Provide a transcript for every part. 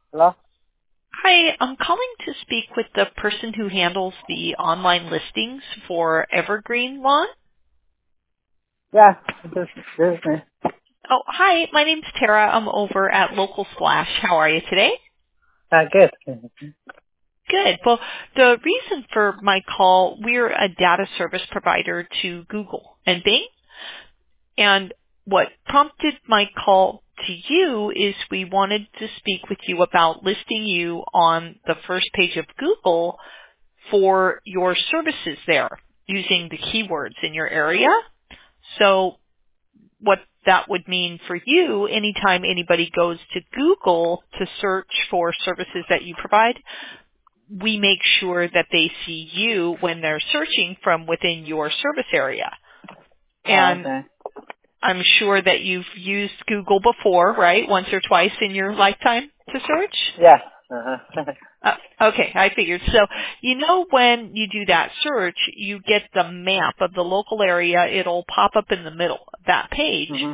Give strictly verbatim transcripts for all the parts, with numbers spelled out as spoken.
Hello? Hi, I'm calling to speak with the person who handles the online listings for Evergreen Lawn. Yeah, this, this is me. Oh, hi, my name's Tara. I'm over at Local Splash. How are you today? Uh, good. Good. Well, the reason for my call, we're a data service provider to Google and Bing. And what prompted my call to you is we wanted to speak with you about listing you on the first page of Google for your services there using the keywords in your area. So what that would mean for you, anytime anybody goes to Google to search for services that you provide, we make sure that they see you when they're searching from within your service area. Oh, And okay. I'm sure that you've used Google before, right? Once or twice in your lifetime to search? Yeah. Uh-huh. Uh, okay, I figured. So, you know when you do that search, you get the map of the local area. It'll pop up in the middle of that page. mm-hmm.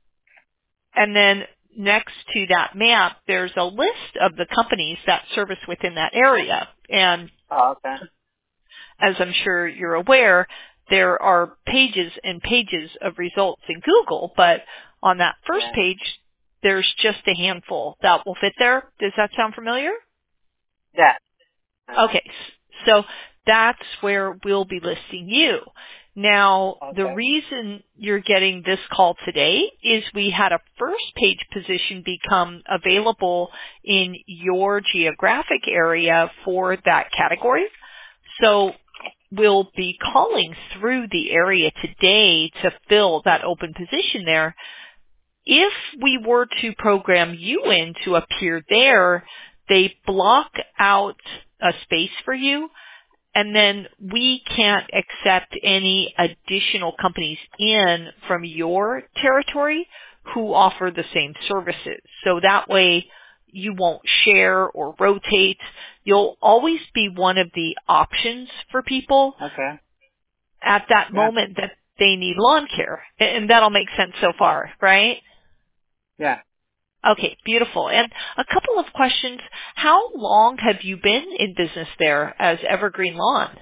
And then next to that map, there's a list of the companies that service within that area. And Oh, okay. as I'm sure you're aware, there are pages and pages of results in Google, but on that first Yeah. page, there's just a handful that will fit there. Does that sound familiar? Yeah. Okay, so that's where we'll be listing you. Now, the Okay. reason you're getting this call today is we had a first page position become available in your geographic area for that category. So we'll be calling through the area today to fill that open position there. If we were to program you in to appear there, they block out a space for you, and then we can't accept any additional companies in from your territory who offer the same services. So that way you won't share or rotate. You'll always be one of the options for people Okay. at that Yeah. moment that they need lawn care. And that'll make sense so far, right? Yeah. Okay, beautiful. And a couple of questions. How long have you been in business there as Evergreen Lawn?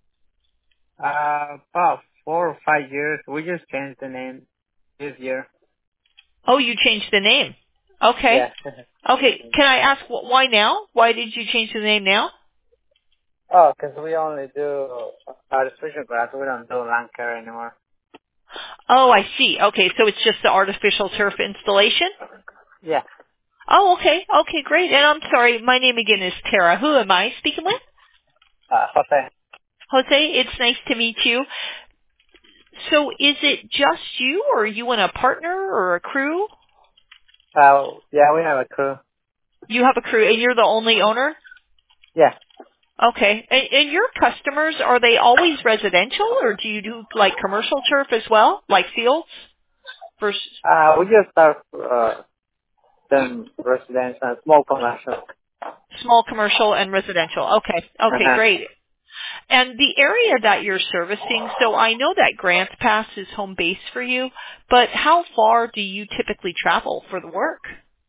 Uh, about four or five years. We just changed the name this year. Oh, you changed the name. Okay. Yeah. Okay. Can I ask wh- why now? Why did you change the name now? Oh, because we only do artificial grass. We don't do lawn care anymore. Oh, I see. Okay, so it's just the artificial turf installation? Yeah. Oh, okay. Okay, great. And I'm sorry, my name again is Tara. Who am I speaking with? Uh, Jose. Jose, it's nice to meet you. So is it just you, or are you and a partner or a crew? Uh, yeah, we have a crew. You have a crew, and you're the only owner? Yeah. Okay. And, and your customers, are they always residential, or do you do like commercial turf as well, like fields? Versus Uh, we just start, uh, some residential, small commercial. small commercial and residential. Okay. Okay, Uh-huh. great. And the area that you're servicing, so I know that Grants Pass is home base for you, but how far do you typically travel for the work?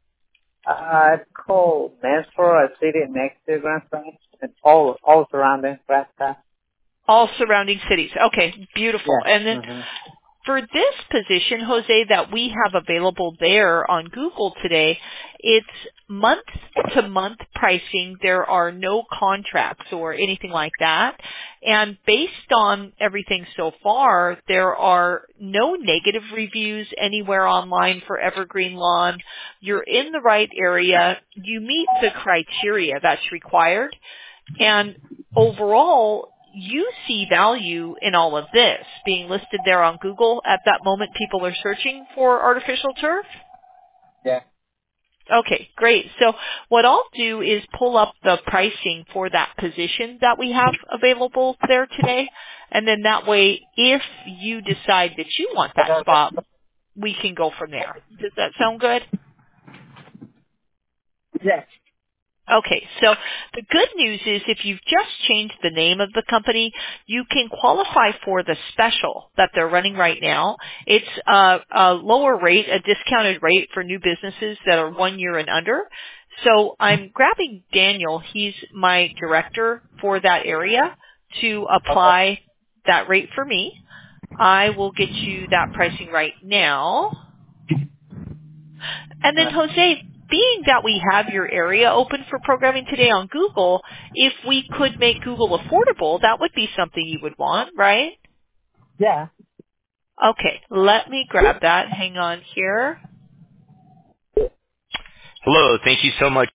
Uh, it's called Mansfield, a city next to Grand Rapids, and all, all surrounding Grand Rapids. All surrounding cities. Okay, beautiful. And Yeah. then Mm-hmm. for this position, Jose, that we have available there on Google today, it's month-to-month pricing. There are no contracts or anything like that. And based on everything so far, there are no negative reviews anywhere online for Evergreen Lawn. You're in the right area. You meet the criteria that's required. And overall, you see value in all of this being listed there on Google at that moment people are searching for artificial turf? Yeah. Okay, great. So what I'll do is pull up the pricing for that position that we have available there today. And then that way, if you decide that you want that spot, we can go from there. Does that sound good? Yeah. Okay, so the good news is if you've just changed the name of the company, you can qualify for the special that they're running right now. It's a, a lower rate, a discounted rate for new businesses that are one year and under. So I'm grabbing Daniel. He's my director for that area to apply that rate for me. I will get you that pricing right now. And then Jose, being that we have your area open for programming today on Google, if we could make Google affordable, that would be something you would want, right? Yeah. Okay, let me grab that. Hang on here. Hello, thank you so much